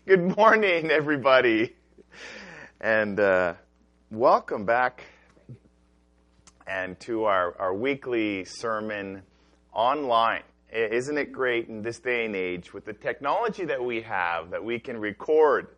Good morning, everybody, and welcome back and to our weekly sermon online. Isn't it great in this day and age with the technology that we have that we can record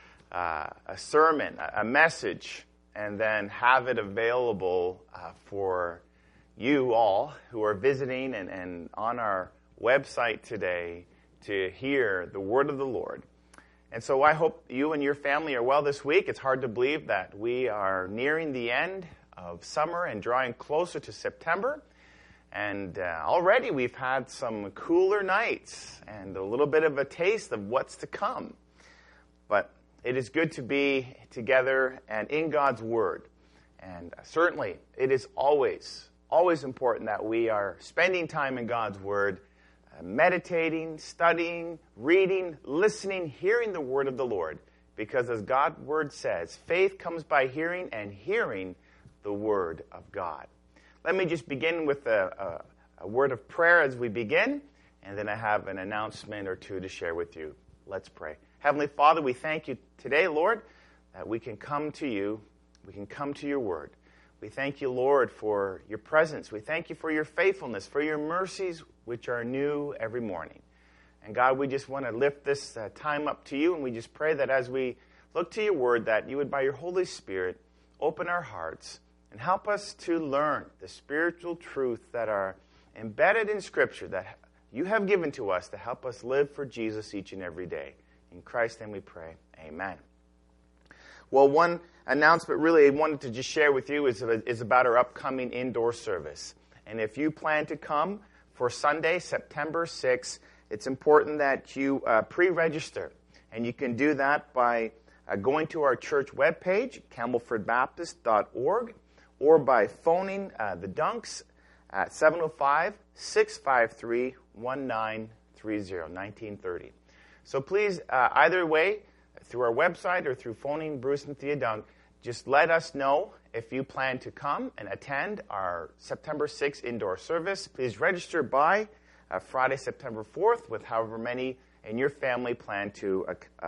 a sermon, a message, and then have it available for you all who are visiting and on our website today to hear the word of the Lord. And so I hope you and your family are well this week. It's hard to believe that we are nearing the end of summer and drawing closer to September. And already we've had some cooler nights and a little bit of a taste of what's to come. But it is good to be together and in God's Word. And certainly it is always important that we are spending time in God's Word, meditating, studying, reading, listening, hearing the word of the Lord. Because as God's word says, faith comes by hearing, and hearing the word of God. Let me just begin with a word of prayer as we begin, and then I have an announcement or two to share with you. Let's pray. Heavenly Father, we thank you today, Lord, that we can come to you, we can come to your word. We thank you, Lord, for your presence. We thank you for your faithfulness, for your mercies, which are new every morning. And God, we just want to lift this time up to you, and we just pray that as we look to your word, that you would, by your Holy Spirit, open our hearts and help us to learn the spiritual truth that are embedded in Scripture that you have given to us to help us live for Jesus each and every day. In Christ's name we pray. Amen. Well, one announcement really I wanted to just share with you is about our upcoming indoor service. And if you plan to come for Sunday, September 6th, it's important that you pre-register. And you can do that by going to our church webpage, campbellfordbaptist.org, or by phoning the Dunks at 705-653-1930, 1930. So please, either way, through our website or through phoning Bruce and Thea Dunk, just let us know if you plan to come and attend our September 6th indoor service. Please register by Friday, September 4th, with however many in your family plan to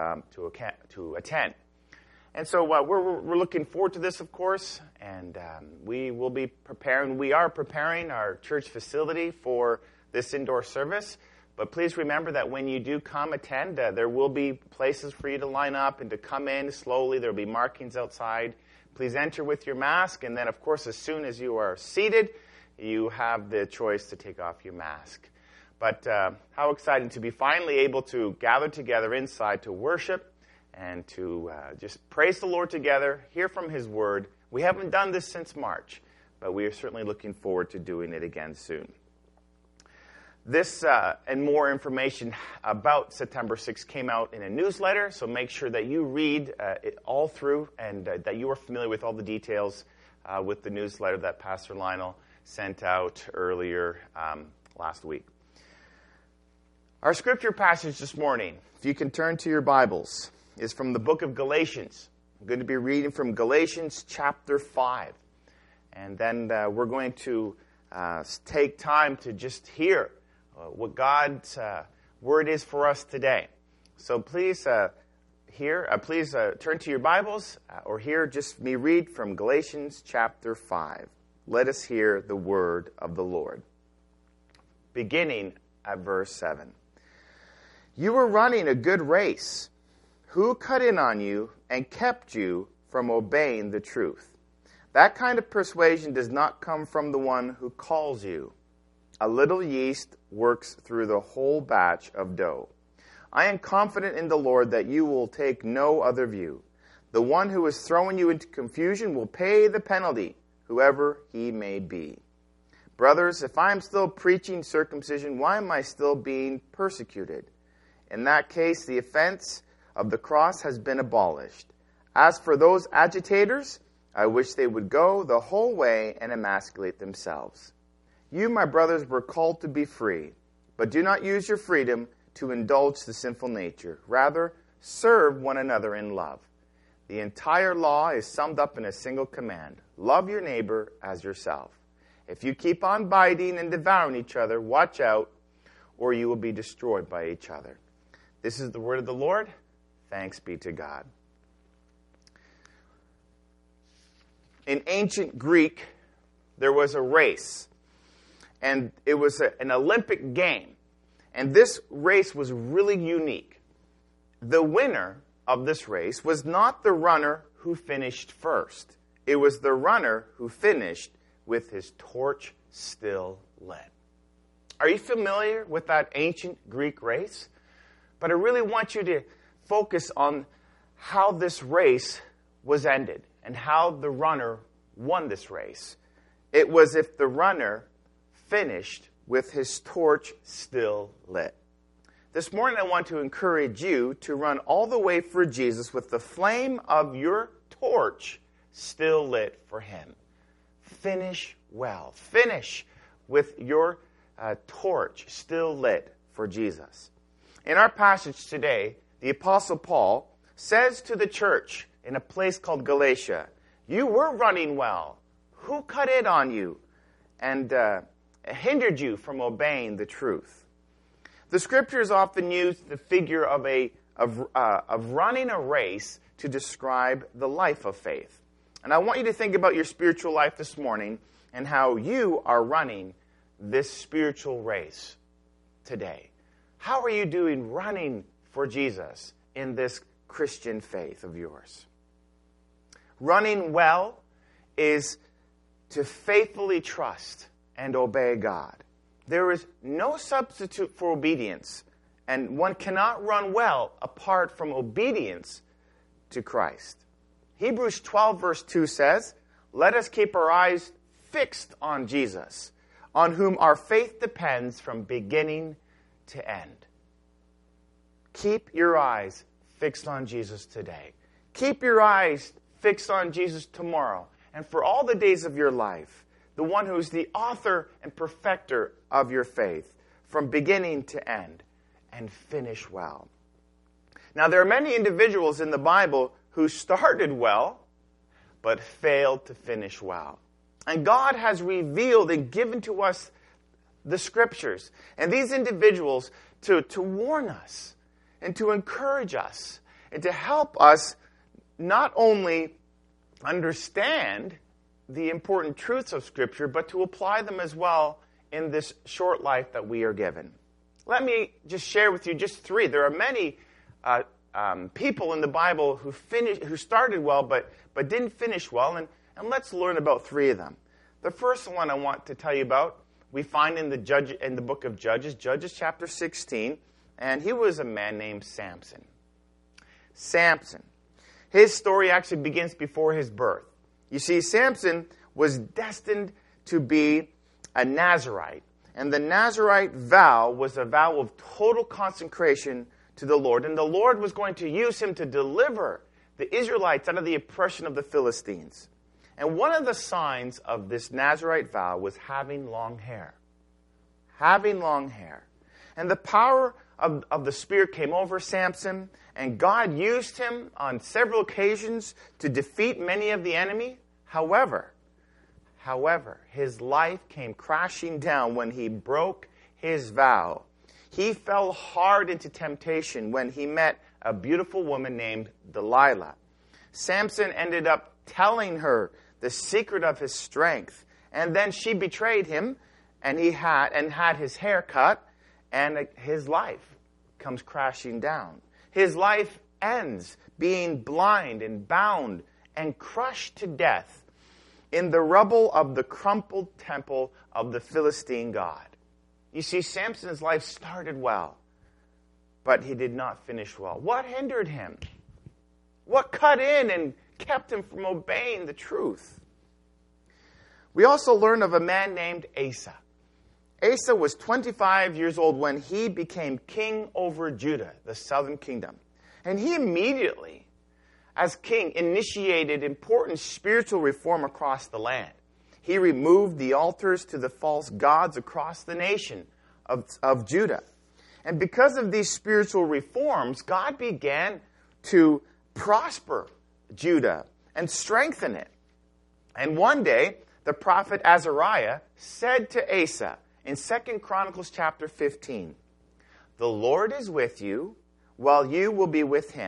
attend. And so we're looking forward to this, of course, and we will be preparing. We are preparing our church facility for this indoor service. But please remember that when you do come attend, there will be places for you to line up and to come in slowly. There will be markings outside. Please enter with your mask. And then, of course, as soon as you are seated, you have the choice to take off your mask. But how exciting to be finally able to gather together inside to worship and to just praise the Lord together, hear from His Word. We haven't done this since March, but we are certainly looking forward to doing it again soon. This and more information about September 6th came out in a newsletter, so make sure that you read it all through and that you are familiar with all the details with the newsletter that Pastor Lionel sent out earlier last week. Our scripture passage this morning, if you can turn to your Bibles, is from the book of Galatians. I'm going to be reading from Galatians chapter 5. And then we're going to take time to just hear what God's word is for us today. So please turn to your Bibles or hear just me read from Galatians chapter 5. Let us hear the word of the Lord. Beginning at verse 7. You were running a good race. Who cut in on you and kept you from obeying the truth? That kind of persuasion does not come from the one who calls you. A little yeast works through the whole batch of dough. I am confident in the Lord that you will take no other view. The one who is throwing you into confusion will pay the penalty, whoever he may be. Brothers, if I am still preaching circumcision, why am I still being persecuted? In that case, the offense of the cross has been abolished. As for those agitators, I wish they would go the whole way and emasculate themselves. You, my brothers, were called to be free, but do not use your freedom to indulge the sinful nature. Rather, serve one another in love. The entire law is summed up in a single command. Love your neighbor as yourself. If you keep on biting and devouring each other, watch out, or you will be destroyed by each other. This is the word of the Lord. Thanks be to God. In ancient Greek, there was a race, and it was an Olympic game. And this race was really unique. The winner of this race was not the runner who finished first. It was the runner who finished with his torch still lit. Are you familiar with that ancient Greek race? But I really want you to focus on how this race was ended and how the runner won this race. It was if the runner finished with his torch still lit. This morning I want to encourage you to run all the way for Jesus with the flame of your torch still lit for him. Finish well. Finish with your torch still lit for Jesus. In our passage today, the Apostle Paul says to the church in a place called Galatia, you were running well. Who cut in on you and hindered you from obeying the truth? The Scriptures often use the figure of running a race to describe the life of faith. And I want you to think about your spiritual life this morning and how you are running this spiritual race today. How are you doing running for Jesus in this Christian faith of yours? Running well is to faithfully trust and obey God. There is no substitute for obedience, and one cannot run well apart from obedience to Christ. Hebrews 12 verse 2 says, let us keep our eyes fixed on Jesus, on whom our faith depends from beginning to end. Keep your eyes fixed on Jesus today. Keep your eyes fixed on Jesus tomorrow and for all the days of your life, the one who is the author and perfecter of your faith from beginning to end, and finish well. Now, there are many individuals in the Bible who started well, but failed to finish well. And God has revealed and given to us the Scriptures and these individuals to warn us and to encourage us and to help us not only understand the important truths of Scripture, but to apply them as well in this short life that we are given. Let me just share with you just three. There are many people in the Bible who started well but didn't finish well, and let's learn about three of them. The first one I want to tell you about, we find in the book of Judges, Judges chapter 16, and he was a man named Samson. Samson. His story actually begins before his birth. You see, Samson was destined to be a Nazirite, and the Nazirite vow was a vow of total consecration to the Lord, and the Lord was going to use him to deliver the Israelites out of the oppression of the Philistines. And one of the signs of this Nazirite vow was having long hair. Having long hair. And the power of the Spirit came over Samson, and God used him on several occasions to defeat many of the enemy. However, his life came crashing down when he broke his vow. He fell hard into temptation when he met a beautiful woman named Delilah. Samson ended up telling her the secret of his strength, and then she betrayed him, and he had his hair cut, and his life comes crashing down. His life ends being blind and bound and crushed to death in the rubble of the crumpled temple of the Philistine god. You see, Samson's life started well, but he did not finish well. What hindered him? What cut in and kept him from obeying the truth? We also learn of a man named Asa. Asa was 25 years old when he became king over Judah, the southern kingdom. And he immediately, as king, initiated important spiritual reform across the land. He removed the altars to the false gods across the nation of Judah. And because of these spiritual reforms, God began to prosper Judah and strengthen it. And one day, the prophet Azariah said to Asa in 2 Chronicles chapter 15, "The Lord is with you, while you will be with him,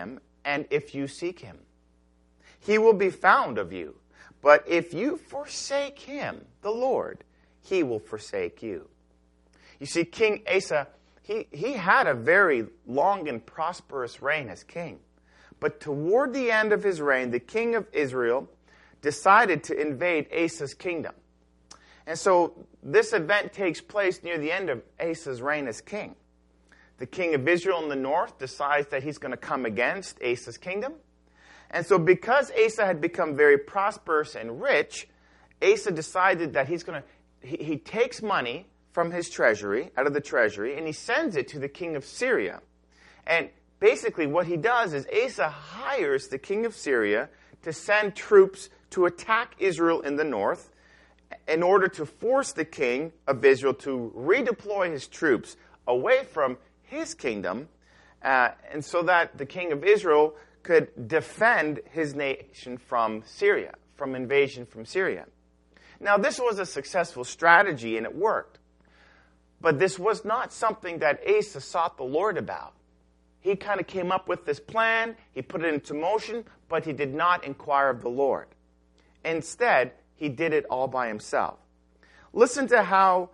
and if you seek him. He will be found of you. But if you forsake him, the Lord, he will forsake you. You see, King Asa, he had a very long and prosperous reign as king. But toward the end of his reign, the king of Israel decided to invade Asa's kingdom. And so this event takes place near the end of Asa's reign as king. The king of Israel in the north decides that he's going to come against Asa's kingdom. And so because Asa had become very prosperous and rich, Asa decided that he takes money from his treasury, out of the treasury, and he sends it to the king of Syria. And basically what he does is Asa hires the king of Syria to send troops to attack Israel in the north in order to force the king of Israel to redeploy his troops away from his kingdom, and so that the king of Israel could defend his nation from Syria, from invasion from Syria. Now, this was a successful strategy, and it worked. But this was not something that Asa sought the Lord about. He kind of came up with this plan, he put it into motion, but he did not inquire of the Lord. Instead, he did it all by himself. Listen to how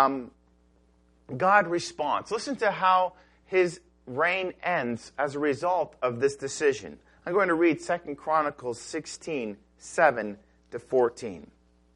God responds. Listen to how his reign ends as a result of this decision. I'm going to read 2 Chronicles 16, 7 to 14.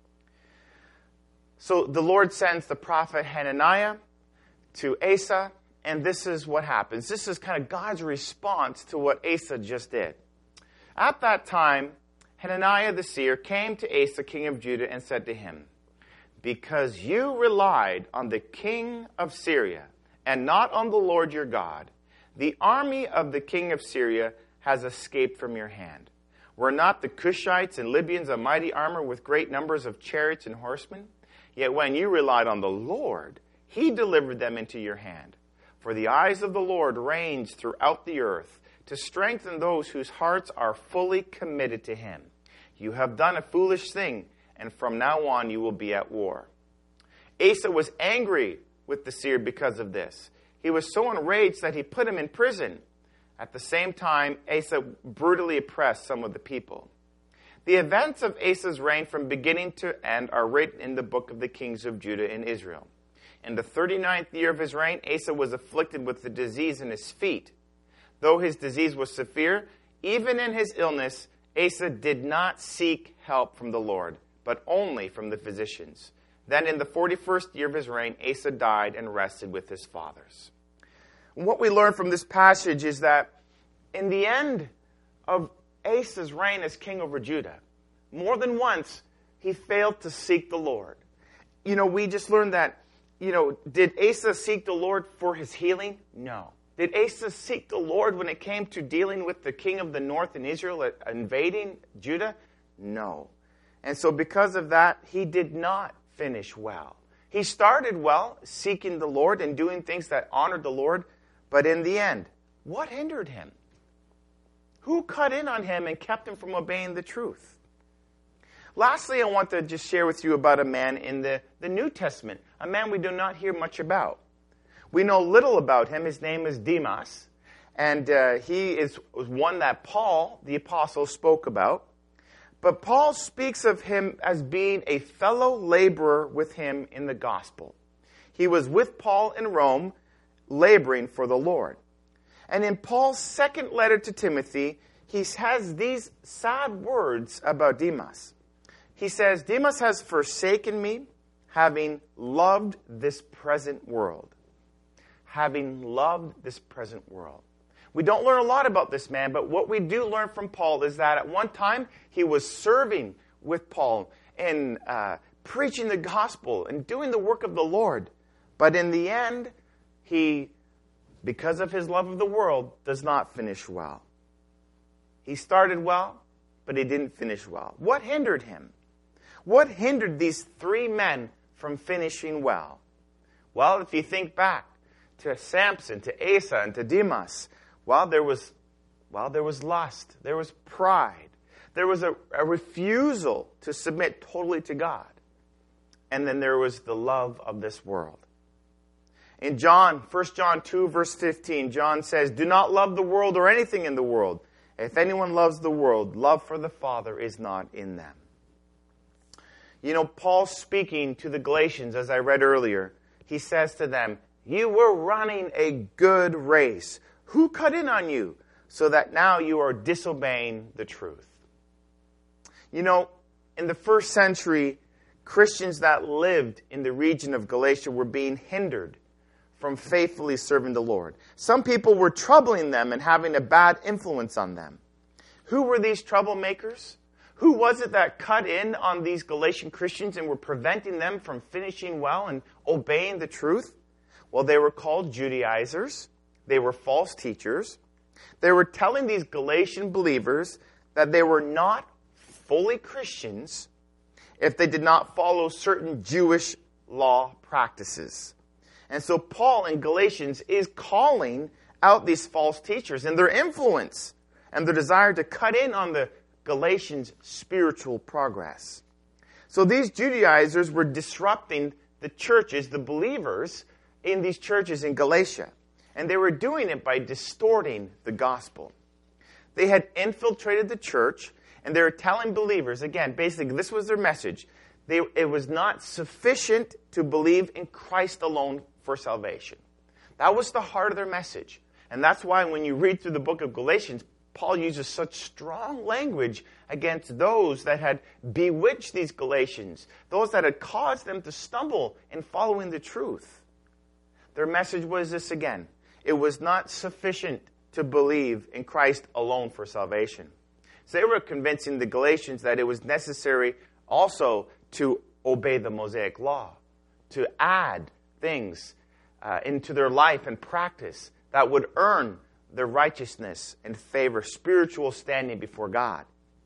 So the Lord sends the prophet Hananiah to Asa, and this is what happens. This is kind of God's response to what Asa just did. At that time, Hananiah the seer came to Asa, king of Judah, and said to him, "Because you relied on the king of Syria and not on the Lord your God, the army of the king of Syria has escaped from your hand. Were not the Cushites and Libyans a mighty armor with great numbers of chariots and horsemen? Yet when you relied on the Lord, he delivered them into your hand. For the eyes of the Lord range throughout the earth to strengthen those whose hearts are fully committed to him. You have done a foolish thing, and from now on you will be at war." Asa was angry with the seer because of this. He was so enraged that he put him in prison. At the same time, Asa brutally oppressed some of the people. The events of Asa's reign from beginning to end are written in the book of the kings of Judah and Israel. In the 39th year of his reign, Asa was afflicted with the disease in his feet. Though his disease was severe, even in his illness, Asa did not seek help from the Lord, but only from the physicians. Then in the 41st year of his reign, Asa died and rested with his fathers. And what we learn from this passage is that in the end of Asa's reign as king over Judah, more than once, he failed to seek the Lord. We just learned that, did Asa seek the Lord for his healing? No. Did Asa seek the Lord when it came to dealing with the king of the north in Israel invading Judah? No. And so because of that, he did not finish well. He started well, seeking the Lord and doing things that honored the Lord, but in the end, what hindered him? Who cut in on him and kept him from obeying the truth? Lastly, I want to just share with you about a man in the New Testament, a man we do not hear much about. We know little about him. His name is Demas, and he was one that Paul, the apostle, spoke about. But Paul speaks of him as being a fellow laborer with him in the gospel. He was with Paul in Rome, laboring for the Lord. And in Paul's second letter to Timothy, he has these sad words about Demas. He says, "Demas has forsaken me, having loved this present world." Having loved this present world. We don't learn a lot about this man, but what we do learn from Paul is that at one time he was serving with Paul and preaching the gospel and doing the work of the Lord. But in the end, he, because of his love of the world, does not finish well. He started well, but he didn't finish well. What hindered him? What hindered these three men from finishing well? Well, if you think back to Samson, to Asa, and to Demas, there was lust, there was pride, there was a refusal to submit totally to God, and then there was the love of this world. In 1 John 2, verse 15, John says, "Do not love the world or anything in the world. If anyone loves the world, love for the Father is not in them. You know, Paul speaking to the Galatians, as I read earlier, he says to them, you were running a good race. Who cut in on you so that now you are disobeying the truth? You know, in the first century, Christians that lived in the region of Galatia were being hindered from faithfully serving the Lord. Some people were troubling them and having a bad influence on them. Who were these troublemakers? Who was it that cut in on these Galatian Christians and were preventing them from finishing well and obeying the truth? Well, they were called Judaizers. They were false teachers. They were telling these Galatian believers that they were not fully Christians if they did not follow certain Jewish law practices. And so Paul in Galatians is calling out these false teachers and their influence and their desire to cut in on the Galatians' spiritual progress. So these Judaizers were disrupting the churches, the believers in these churches in Galatia. And they were doing it by distorting the gospel. They had infiltrated the church, and they were telling believers, again, basically this was their message. It was not sufficient to believe in Christ alone for salvation. That was the heart of their message. And that's why when you read through the book of Galatians, Paul uses such strong language against those that had bewitched these Galatians, those that had caused them to stumble in following the truth. Their message was this again. It was not sufficient to believe in Christ alone for salvation. So they were convincing the Galatians that it was necessary also to obey the Mosaic law, to add things into their life and practice that would earn their righteousness and favor, spiritual standing before God.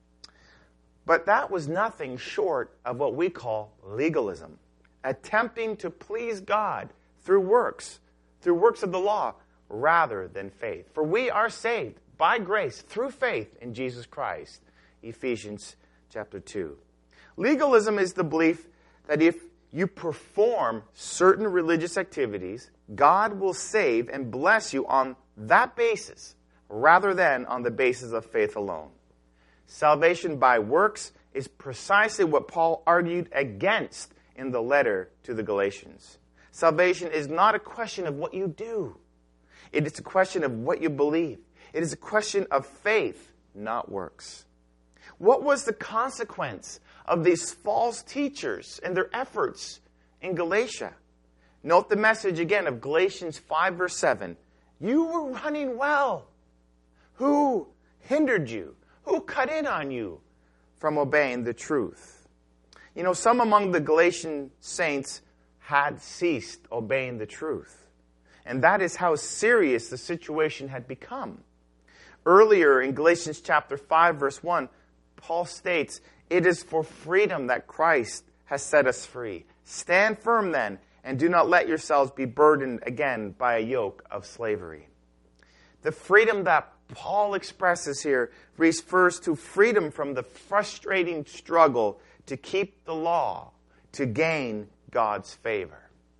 But that was nothing short of what we call legalism, attempting to please God through works of the law, rather than faith. For we are saved by grace through faith in Jesus Christ. Ephesians chapter 2. Legalism is the belief that if you perform certain religious activities, God will save and bless you on that basis, rather than on the basis of faith alone. Salvation by works is precisely what Paul argued against in the letter to the Galatians. Salvation is not a question of what you do. It is a question of what you believe. It is a question of faith, not works. What was the consequence of these false teachers and their efforts in Galatia? Note the message again of Galatians 5 verse 7. You were running well. Who hindered you? Who cut in on you from obeying the truth? You know, some among the Galatian saints had ceased obeying the truth. And that is how serious the situation had become. Earlier in Galatians chapter 5 verse 1, Paul states, it is for freedom that Christ has set us free. Stand firm then, and do not let yourselves be burdened again by a yoke of slavery. The freedom that Paul expresses here refers to freedom from the frustrating struggle to keep the law, to gain God's favor.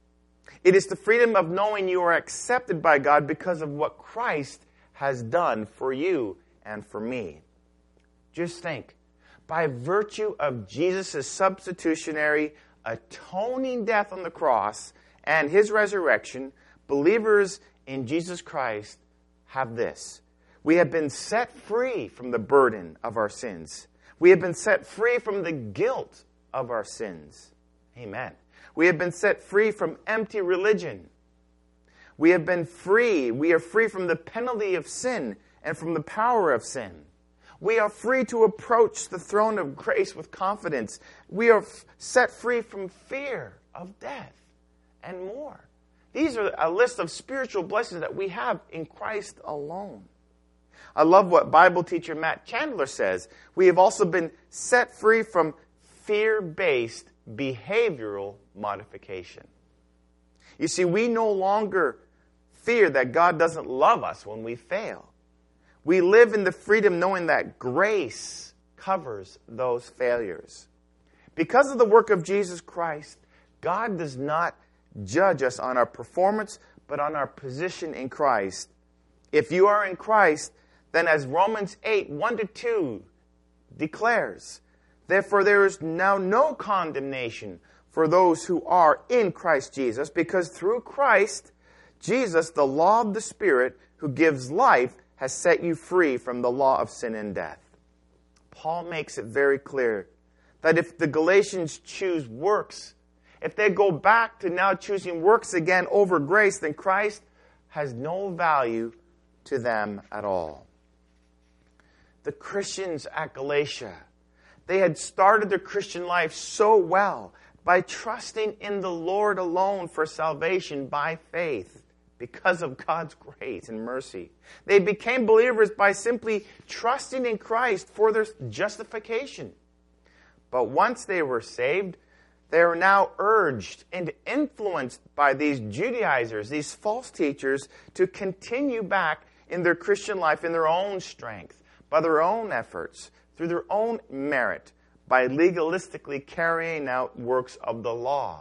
It is the freedom of knowing you are accepted by God because of what Christ has done for you and for me. Just think, by virtue of Jesus' substitutionary, atoning death on the cross and his resurrection, believers in Jesus Christ have this. We have been set free from the burden of our sins. We have been set free from the guilt of our sins. Amen. We have been set free from empty religion. We have been free. We are free from the penalty of sin and from the power of sin. We are free to approach the throne of grace with confidence. We are set free from fear of death and more. These are a list of spiritual blessings that we have in Christ alone. I love what Bible teacher Matt Chandler says. We have also been set free from fear-based behavioral modification. You see, we no longer fear that God doesn't love us when we fail. We live in the freedom knowing that grace covers those failures. Because of the work of Jesus Christ, God does not judge us on our performance, but on our position in Christ. If you are in Christ, then as Romans 8, 1-2 declares, therefore there is now no condemnation for those who are in Christ Jesus, because through Christ Jesus, the law of the Spirit who gives life, has set you free from the law of sin and death. Paul makes it very clear that if the Galatians choose works, if they go back to now choosing works again over grace, then Christ has no value to them at all. The Christians at Galatia, they had started their Christian life so well by trusting in the Lord alone for salvation by faith because of God's grace and mercy. They became believers by simply trusting in Christ for their justification. But once they were saved, they are now urged and influenced by these Judaizers, these false teachers, to continue back in their Christian life in their own strength, by their own efforts, through their own merit, by legalistically carrying out works of the law.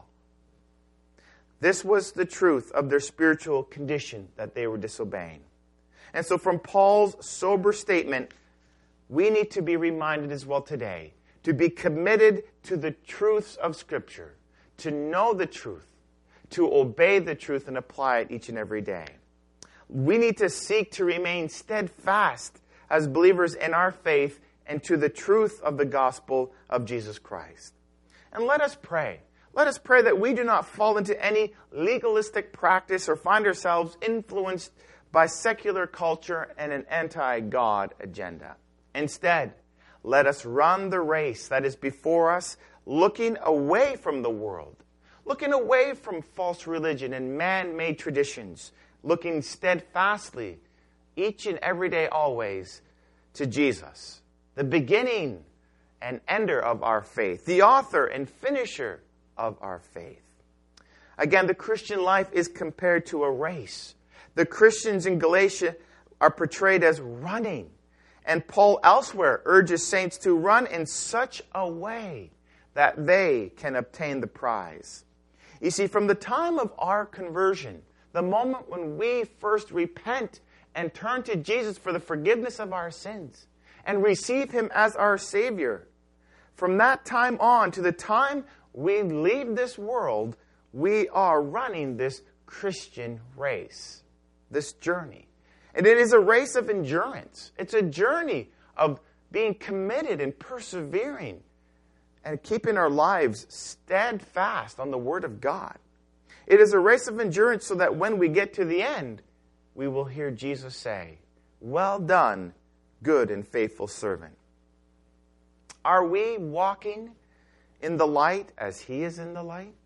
This was the truth of their spiritual condition that they were disobeying. And so from Paul's sober statement, we need to be reminded as well today to be committed to the truths of Scripture, to know the truth, to obey the truth and apply it each and every day. We need to seek to remain steadfast as believers in our faith and to the truth of the gospel of Jesus Christ. And let us pray. Let us pray that we do not fall into any legalistic practice or find ourselves influenced by secular culture and an anti-God agenda. Instead, let us run the race that is before us, looking away from the world, looking away from false religion and man-made traditions, looking steadfastly, each and every day always, to Jesus, the beginning and ender of our faith, the author and finisher of our faith. Again, the Christian life is compared to a race. The Christians in Galatia are portrayed as running. And Paul elsewhere urges saints to run in such a way that they can obtain the prize. You see, from the time of our conversion, the moment when we first repent and turn to Jesus for the forgiveness of our sins and receive Him as our Savior, from that time on to the time we leave this world, we are running this Christian race, this journey. And it is a race of endurance. It's a journey of being committed and persevering and keeping our lives steadfast on the Word of God. It is a race of endurance so that when we get to the end, we will hear Jesus say, "Well done, good and faithful servant." Are we walking in the light as He is in the light?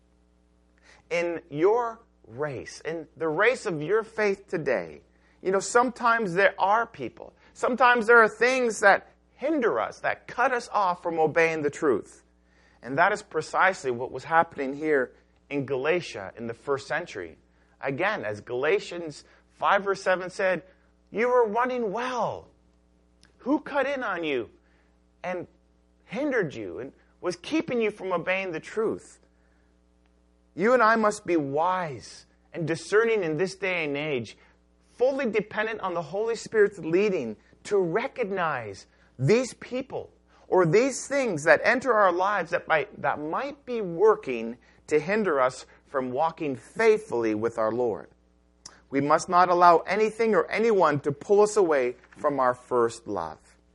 In your race, in the race of your faith today, you know, sometimes there are people, sometimes there are things that hinder us, that cut us off from obeying the truth. And that is precisely what was happening here in Galatia in the first century. Again, as Galatians 5 verse 7 said, you were running well. Who cut in on you and hindered you and was keeping you from obeying the truth? You and I must be wise and discerning in this day and age, fully dependent on the Holy Spirit's leading to recognize these people or these things that enter our lives that might be working to hinder us from walking faithfully with our Lord. We must not allow anything or anyone to pull us away from our first love.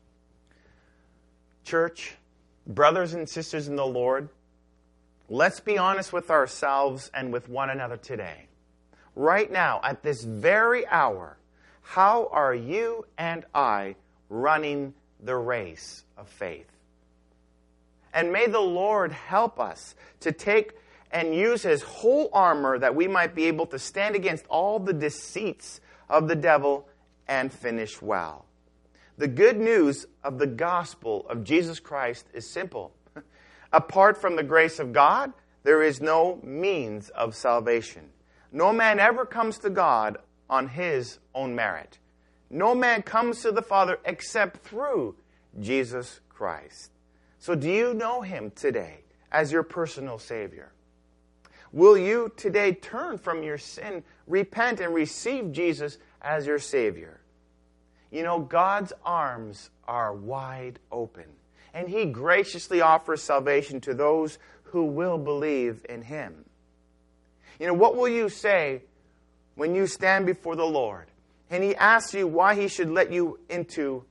Church, brothers and sisters in the Lord, let's be honest with ourselves and with one another today. Right now, at this very hour, how are you and I running the race of faith? And may the Lord help us to take and use His whole armor that we might be able to stand against all the deceits of the devil and finish well. The good news of the gospel of Jesus Christ is simple. Apart from the grace of God, there is no means of salvation. No man ever comes to God on his own merit. No man comes to the Father except through Jesus Christ. So do you know Him today as your personal Savior? Will you today turn from your sin, repent, and receive Jesus as your Savior? You know, God's arms are wide open, and He graciously offers salvation to those who will believe in Him. You know, what will you say when you stand before the Lord and He asks you why He should let you into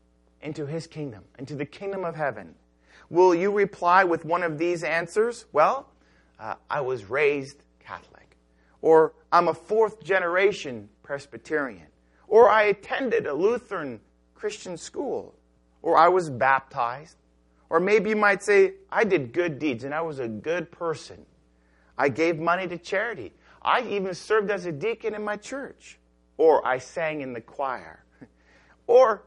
His kingdom, into the kingdom of heaven? Will you reply with one of these answers? Well, I was raised Catholic. Or I'm a fourth generation Presbyterian. Or I attended a Lutheran Christian school. Or I was baptized. Or maybe you might say, I did good deeds and I was a good person. I gave money to charity. I even served as a deacon in my church. Or I sang in the choir. Or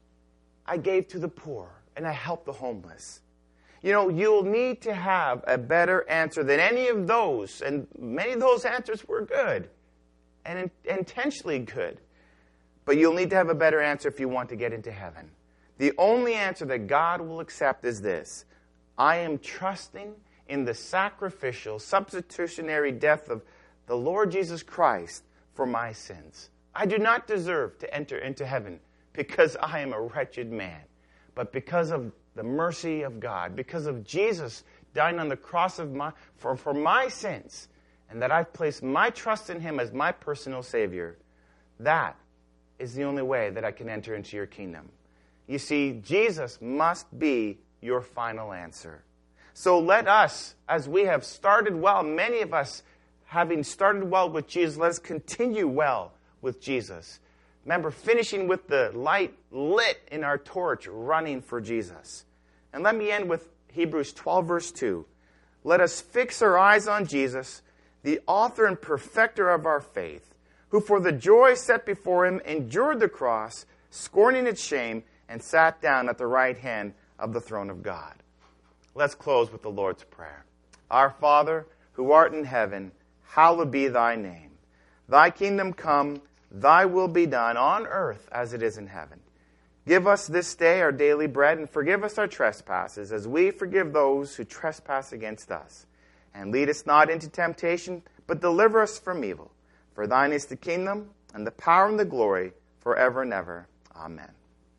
I gave to the poor and I helped the homeless. You know, you'll need to have a better answer than any of those. And many of those answers were good and intentionally good. But you'll need to have a better answer if you want to get into heaven. The only answer that God will accept is this: I am trusting in the sacrificial, substitutionary death of the Lord Jesus Christ for my sins. I do not deserve to enter into heaven because I am a wretched man, but because of the mercy of God, because of Jesus dying on the cross for my sins, and that I've placed my trust in Him as my personal Savior. That is the only way that I can enter into your kingdom. You see, Jesus must be your final answer. So let us, as we have started well, many of us having started well with Jesus, let us continue well with Jesus. Remember, finishing with the light lit in our torch, running for Jesus. And let me end with Hebrews 12, verse 2. Let us fix our eyes on Jesus, the author and perfecter of our faith, who for the joy set before Him endured the cross, scorning its shame, and sat down at the right hand of the throne of God. Let's close with the Lord's Prayer. Our Father, who art in heaven, hallowed be Thy name. Thy kingdom come, Thy will be done on earth as it is in heaven. Give us this day our daily bread, and forgive us our trespasses, as we forgive those who trespass against us. And lead us not into temptation, but deliver us from evil. For Thine is the kingdom, and the power, and the glory, forever and ever. Amen.